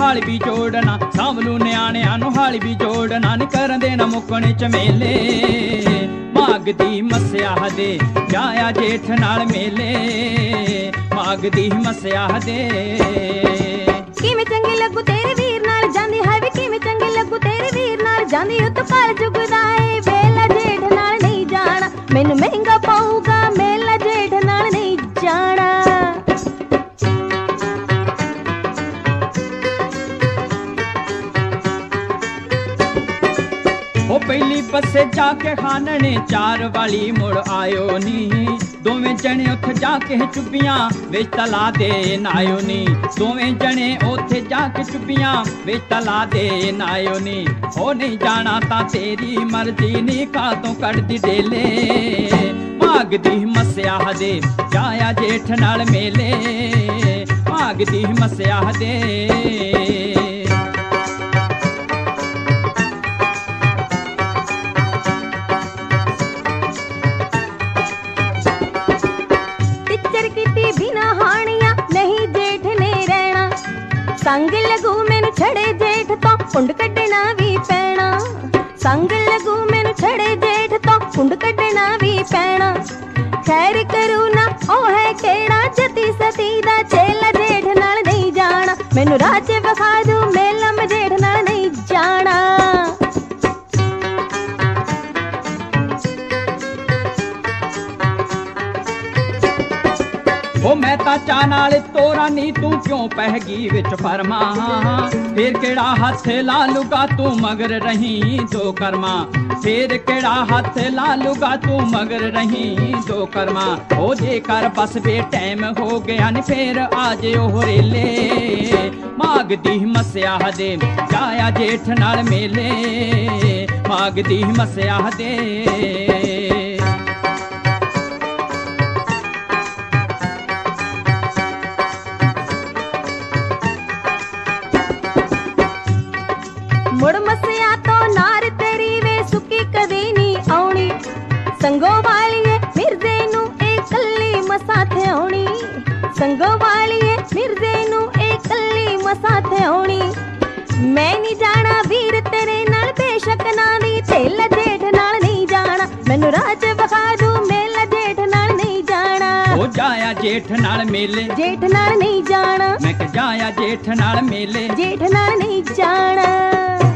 ਹਾਲ ਵੀ ਜੋੜਨਾ, ਸਾਂਭਲੂ ਨਿਆਣਿਆਂ ਨੂੰ ਹਾਲ ਵੀ ਜੋੜਨਾ, ਨੀ ਕਰਨ ਦੇਣਾ ਮੁੱਕਣੇ ਝਮੇਲੇ। ਮਾਘ ਦੀ ਮੱਸਿਆ ਦੇ ਜਾਇਆ ਜੇਠ ਨਾਲ ਮੇਲੇ, ਮਾਘ ਦੀ ਮੱਸਿਆ ਦੇ। ਕਿਵੇਂ ਚੰਗੀ ਲੱਗੂ ਤੇਰੇ ਵੀਰ ਨਾਲ ਜਾਂਦੀ ਹੈ ਵੇ, ਕਿਵੇਂ ਚੰਗੀ ਲੱਗੂ ਤੇਰੇ ਵੀਰ ਨਾਲ ਜਾਂਦੀ, ਉੱਤ ਘਰ ਜੁਗਦਾ ਏ ਮੇਲਾ ਜੇਠ ਨਾਲ ਨਹੀਂ ਜਾਣਾ, ਮੈਨੂੰ ਮਹਿੰਗਾ ਪਊਗਾ ਮੇਲਾ ਜੇਠ ਨਾਲ ਨਹੀਂ ਜਾਣਾ। ਉਹ ਪਹਿਲੀ ਬੱਸੇ ਜਾ ਕੇ ਖਾਨਣੇ ਚਾਰ ਵਾਲੀ ਮੁੜ ਆਇਓ ਨੀ, ਦੋਵੇਂ ਜਣੇ ਉੱਥੇ ਜਾ ਕੇ ਚੁੱਪੀਆਂ ਵਿੱਚ ਤਲਾ ਦੇ ਨਾਇਓ ਨੀ, ਦੋਵੇਂ ਜਣੇ ਉੱਥੇ ਜਾ ਕੇ ਚੁੱਪੀਆਂ ਵਿੱਚ ਤਲਾ ਦੇ ਨਾਇਓ ਨੀ। ਉਹ ਨਹੀਂ ਜਾਣਾ ਤਾਂ ਤੇਰੀ ਮਰਜ਼ੀ ਨੀ, ਕਾਤੋਂ ਕੱਢਦੀ ਡੇਲੇ। ਮਾਘ ਦੀ ਮੱਸਿਆ ਦੇ ਜਾਇਆ ਜੇਠ ਨਾਲ ਮੇਲੇ, ਮਾਘ ਦੀ ਮੱਸਿਆ ਦੇ। ਸੰਗ ਲੱਗੂ ਮੈਨੂੰ ਛੜੇ ਜੇਠ ਤੋਂ ਕੁੰਡ ਕੱਢਣਾ ਵੀ ਪੈਣਾ, ਸੰਗ ਲੱਗੂ ਮੈਨੂੰ ਛੜੇ ਜੇਠ ਤੋਂ ਕੁੰਡ ਕੱਢਣਾ ਵੀ ਪੈਣਾ। ਖੈਰ ਕਰੂ ਨਾ ਉਹ ਹੈ ਕਿਹੜਾ ਜਤੀ ਸਤੀ ਦਾ ਚੇਲਾ ਜੇਠ ਨਾਲ ਨਹੀਂ ਜਾਣਾ, ਮੈਨੂੰ ਰਾਹ 'ਚ ਵਿਖਾ ਦੂ ਮੇਲਾ ਮੈਂ ਜੇਠ ਨਾਲ ਨਹੀਂ ਜਾਣਾ। ਉਹ ਮੈਂ ਤਾਂ ਚਾਹ ਨਾਲ ਤੋਰਾ ਨੀ, ਤੂੰ ਕਿਉਂ ਪੈ ਗਈ ਵਿੱਚ ਫਰਮਾ, ਫੇਰ ਕਿਹੜਾ ਹੱਥ ਲਾ ਲੂਗਾ ਤੂੰ ਮਗਰ ਰਹੀਂ ਦੋ ਕਰਮਾ, ਫੇਰ ਕਿਹੜਾ ਹੱਥ ਲਾ ਲੂਗਾ ਤੂੰ ਮਗਰ ਰਹੀਂ ਦੋ ਕਰਮਾ। ਉਹ ਜੇਕਰ ਬਸ ਬੇ ਟਾਈਮ ਹੋ ਗਿਆ ਨੀ ਫੇਰ ਆ ਜਿਓ ਹੋਰੇਲੇ, ਮਾਘ ਦੀ ਮੱਸਿਆ ਦੇ ਜਾਇਆ ਜੇਠ ਨਾਲ ਮੇਲੇ, ਮਾਘ ਦੀ ਮੱਸਿਆ ਦੇ। ਮੁੜ ਮੱਸਿਆ ਤੋਂ ਨਾਰ ਤੇਰੀ ਵੇ ਸੁੱਕੀ ਕਦੇ ਨੀ ਆਉਣੀ, ਸੰਗੋ ਵਾਲੀਏ ਮਿਰਜ਼ੇ ਨੂੰ ਇਹ ਕੱਲੀ ਮਸਾਂ ਤੇ ਆਉਣੀ, ਸੰਗੋ ਵਾਲੀਏ ਮਿਰਜ਼ੇ ਨੂੰ ਇਹ ਕੱਲੀ ਮਸਾਂ ਤੇ ਆਉਣੀ। ਮੈਂ ਨਹੀਂ ਜਾਣਾ ਵੀਰ ਤੇਰੇ ਨਾਲ ਬੇਸ਼ੱਕ ਨਾ ਦੀ, ਤੇਲਾ ਜੇਠ ਨਾਲ ਨਹੀਂ ਜਾਣਾ, ਮੈਨੂੰ ਰਾਹ 'ਚ ਵਿਖਾ ਦੂ ਮੇਲਾ ਜੇਠ ਨਾਲ ਨਹੀਂ ਜਾਣਾ। ਉਹ ਜਾਇਆ ਜੇਠ ਨਾਲ ਮੇਲੇ, ਜੇਠ ਨਾਲ ਨਹੀਂ ਜਾਣਾ, ਮੈਂ ਕਿ ਜਾਇਆ ਜੇਠ ਨਾਲ ਮੇਲੇ, ਜੇਠ ਨਾਲ ਨਹੀਂ ਜਾਣਾ।